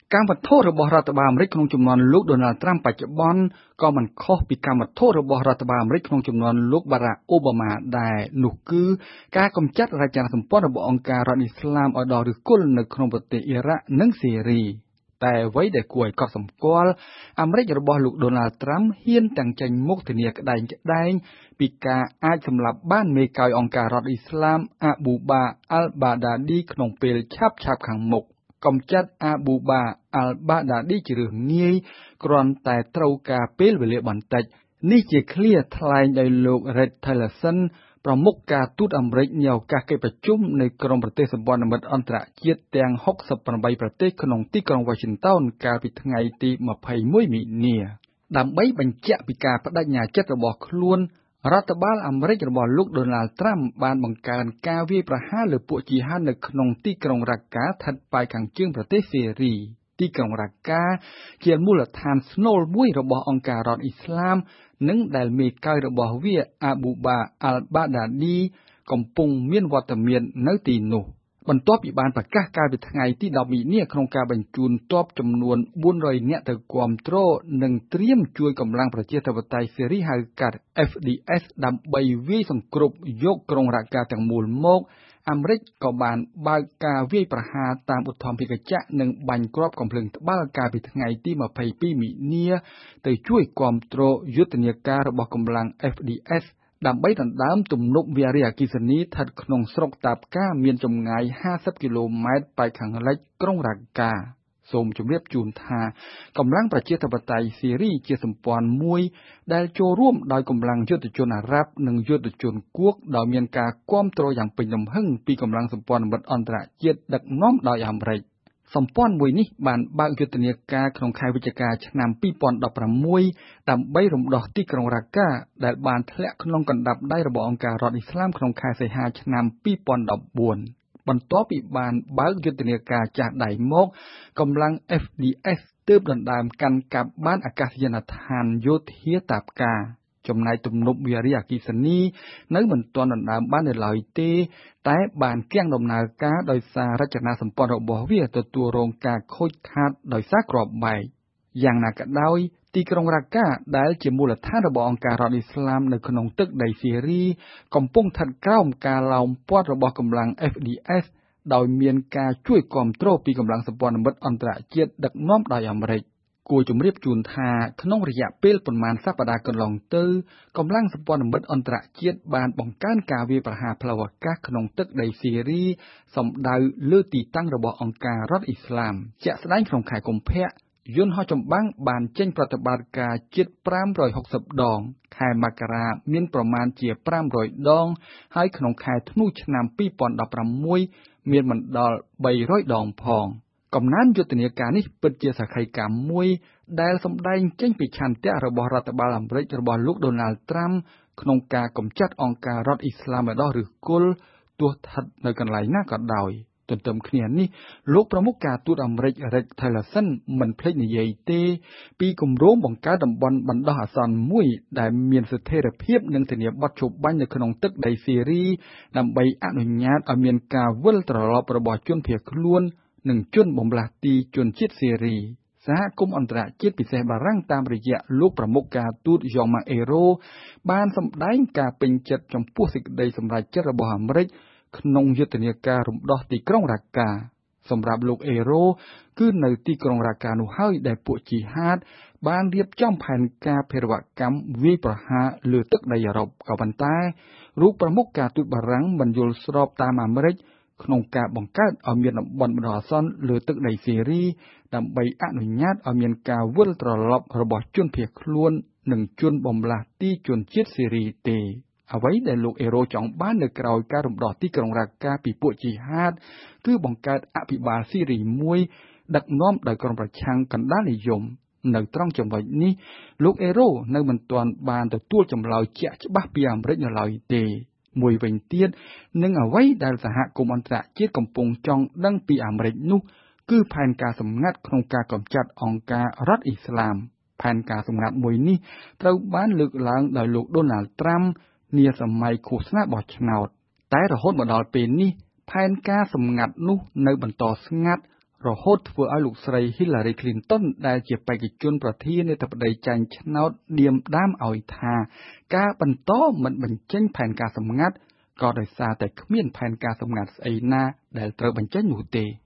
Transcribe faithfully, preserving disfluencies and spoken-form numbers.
การบัดโทษระบอบรัฐบาลอเมริกក្នុងចំនួនលោកដូណាល់ត្រាំបច្ចុប្បន្នក៏មិនខុសពីការបាត់โทษរបស់រដ្ឋបាលអាមេរិកក្នុងចំនួនលោកបារ៉ាក់អូបាម៉ាដែរនោះគឺការកម្ចាត់រចនាសម្ព័ន្ធរបស់អង្គការរដ្ឋអ៊ីស្លាមឲ្យដល់ឫសគល់នៅក្នុងប្រទេសអ៊ីរ៉ាក់និងស៊េរីតែអ្វីដែលគួរឲ្យកត់សម្គាល់អាមេរិករបស់លោកដូណាល់ត្រាំហ៊ានទាំងចេញមុខធានាក្តែងក្តែងពីការអាចសម្លាប់បានមេកោយអង្គការរដ្ឋអ៊ីស្លាមអាប៊ូបាអាល់បាដាឌីក្នុងពេលឆាប់ៗខាងមុខកំចាត់អាប៊ូបាអាល់បាដាឌីជារឿងងាយគ្រាន់តែត្រូវការពេលវេលាបន្តិចនេះជាឃ្លាថ្លែងដោយលោក Rex Tillerson ប្រមុខការទូតអាមេរិកនៅឱកាសកិច្ចប្រជុំនៃក្រុមប្រទេសសម្ព័ន្ធមិត្តអន្តរជាតិទាំងហុកសិបប្រាំបីប្រទេសក្នុងទីក្រុង Washington កាលពីថ្ងៃទីម្ភៃមួយមីនាដើម្បីបញ្ជាក់ពីការបដិញ្ញាចិត្តរបស់ខ្លួនរដ្ឋបាលអាមេរិករបស់លោកដូណាល់ត្រាំបានបង្កើនការវាយប្រហារលើពួកជីហាតនៅក្នុងទីក្រុងរ៉ាកាស្ថិតប៉ែកខាងជើងប្រទេសស៊េរីទីក្រុងរ៉ាកាជាមូលដ្ឋានស្នូលមួយរបស់អង្គការរដ្ឋអ៊ីស្លាមនិងដែលមេកោយរបស់វាអាប៊ូបាអាល់បាដាឌីកំពុងមានវត្តមាននៅទីនោះបន្ទាប់ពីបានប្រកាសកាលពីថ្ងៃទីដប់មីនាក្នុងការបញ្ជូនទ័ពចំនួនបួនរយនាក់ទៅគាំទ្រនិងត្រៀមជួយកម្លាំងប្រជាធិបតេយ្យស៊េរីហៅកាត់ F D S ដើម្បីវាយសង្គ្រប់យកក្រុងរ៉ាកាទាំងមូលមកអាមេរិកក៏បានបើកការវាយប្រហារតាមឧទ្ធម្ភាគចក្រនិងបាញ់គ្រាប់កំភ្លើងត្បាល់កាលពីថ្ងៃទីម្ភៃពីរមីនាទៅជួយគាំទ្រយុទ្ធនាការរបស់កម្លាំង F D S ដើម្បីដណ្ដើមទំនប់វារីអគ្គិសនីស្ថិតក្នុងស្រុកតាបកាមានចម្ងាយห้าสิบគីឡូម៉ែត្រប៉ែកខាងលិចក្រុងរ៉ាកាសូមជម្រាបជូនថាកម្លាំងប្រជាធិបតេយ្យស៊េរីជាសម្ព័ន្ធមួយដែលចូលរួមដោយកម្លាំងយុទ្ធជនអារ៉ាប់និងយុទ្ធជនគួកដោយមានការគាំទ្រយ៉ាងពេញទំហឹងពីកម្លាំងសម្ព័ន្ធមិត្តអន្តរជាតិដឹកនាំដោយអាមេរិកសម្ព័ន្ធមួយនេះបានបើកយុទ្ធនាការក្នុងខែវិច្ឆិកាឆ្នាំពីរពាន់ដប់ប្រាំមួយដើម្បីរំដោះទីក្រុងរ៉ាកាដែលបានធ្លាក់ក្នុងកណ្ដាប់ដៃរបស់អង្គការរដ្ឋអ៊ីស្លាមក្នុងខែសីហាឆ្នាំពីរពាន់ដប់បួនបន្ទាប់ពីបានបើកយុទ្ធនាការចាស់ដៃមកកម្លាំង F D S ទើបដណ្ដើមកាន់កាប់បានអាកាសយានដ្ឋានយោធាតាបកាចំណែកទំនប់វារីអគ្គិសនីនៅមិនទាន់ដណ្ដើមបាននៅឡើយទេតែបានគាំងដំណើរការដោយសាររចនាសម្ព័ន្ធរបស់វាទទួលរងការខូចខាតដោយសារគ្រាប់បែកយ៉ាងណាក៏ដោយទីក្រុងរ៉ាកាដែលជាមូលដ្ឋានរបស់អង្គការរដ្ឋអ៊ីស្លាមនៅក្នុងទឹកដីស៊េរីកំពុងស្ថិតក្រោមការឡោមព័ទ្ធរបស់កម្លាំង F D S ដោយមានការជួយគាំទ្រពីកម្លាំងសម្ព័ន្ធមិត្តអន្តរជាតិដឹកនាំដោយអាមេរិកគួរជម្រាបជូនថាក្នុងរយៈពេលប៉ុន្មានសប្តាហ៍កន្លងទៅកម្លាំងសម្ព័ន្ធមិត្តអន្តរជាតិបានបង្កើនការវាយប្រហារផ្លូវអាកាសក្នុងទឹកដីស៊េរីសម្ដៅលើទីតាំងរបស់អង្គការរដ្ឋអ៊ីស្លាមជាក់ស្ដែងក្នុងខែកុម្ភៈយន្តហោះចម្បាំងបានចេញប្រតិបត្តិការជិតប្រាំរយហុកសិបដងខែមករាមានប្រមាណជាប្រាំរយដងហើយក្នុងខែធ្នូឆ្នាំពីរពាន់ដប់ប្រាំមួយមានមិនដល់បីរយដងផងកំណើនយុទ្ធនាការនេះពិតជាសក្ខីកម្មមួយដែលសម្ដែងចេញពីឆន្ទៈរបស់រដ្ឋបាលអាមេរិករបស់លោកដូណាល់ត្រាំក្នុងការកម្ចាត់អង្គការរដ្ឋអ៊ីស្លាមឲ្យដល់ឫសគល់ទោះស្ថិតនៅកន្លែងណាក៏ដោយទន្ទឹមគ្នានេះលោកប្រមុខការទូតអាមេរិក Rex Tillerson មិនភ្លេចនិយាយទេពីគម្រោងបង្កើតតំបន់បណ្ដោះអាសន្នមួយដែលមានស្ថិរភាពនិងធានាបទជោគបាញ់នៅក្នុងទឹកដីស៊េរីដើម្បីអនុញ្ញាតឲ្យមានការវិលត្រឡប់របស់ជនភៀសខ្លួននិងជនបំលាស់ទីជនជាតិស៊េរីសហគមន៍អន្តរជាតិពិសេសបារាំងតាមរយៈលោកប្រមុខការទូត Jean-Marc Ayrault បានសម្ដែងការពេញចិត្តចំពោះសេចក្តីសម្រេចចិត្តរបស់អាមេរិកក្នុងយុទ្ធនាការរំដោះទីក្រុងរ៉ាកាសម្រាប់លោក Ayrault គឺនៅទីក្រុងរ៉ាកានោះហើយដែលពួកជីហាតបានរៀបចំផែនការភេរវកម្មវាយប្រហារលើទឹកដីអឺរ៉ុបក៏ប៉ុន្តែរូបប្រមុខការទូតបារាំងមិនយល់ស្របតាមអាមេរិកក្នុងការបង្កើតឲ្យមានតំបន់បណ្ដោះអាសន្នលើទឹកដីស៊េរីដើម្បីអនុញ្ញាតឲ្យមានការវិលត្រឡប់របស់ជនភៀសខ្លួននិងជនបំលាស់ទីជនជាតិស៊េរីទេអ្វីដែលលោកអេរ៉ូចង់បាននៅក្រៅការរំដោះទីក្រុងរ៉ាកាពីពួកជីហាតគឺបង្កើតអភិបាលស៊េរីមួយដឹកនាំដោយក្រុមប្រឆាំងកណ្ដាលនិយមនៅត្រង់ចំណុចនេះលោកអេរ៉ូនៅមិនទាន់បានទទួលចម្លើយជាក់ច្បាស់ពីអាមេរិកនៅឡើយទេមួយវិញទៀតនឹងអ្វីដែលសហគមន៍អន្តរជាតិកំពុងចង់ដឹងពីអាមេរិកនោះគឺផែនការសម្ងាត់ក្នុងការកម្ចាត់អង្គការរដ្ឋអ៊ីស្លាមផែនការសម្ងាត់មួយនេះត្រូវបានលើកឡើងដោយលោកដូណាល់ត្រាំនាសម័យឃោសនាបោះឆ្នោតតែរហូតមកដល់ពេលនេះផែនការសម្ងាត់នោះនៅបន្តស្ងាត់រហូតធ្វើឲ្យលោកស្រី Hillary Clinton ដែលជាបេក្ខជនប្រធានាធិបតីចាញ់ឆ្នោតឌៀមដាមឲ្យថាការបន្តមិនបញ្ចេញផែនការសម្ងាត់ក៏ដោយសារតែគ្មានផែនការសម្ងាត់ស្អីណាដែលត្រូវបញ្ចេញនោះទេ។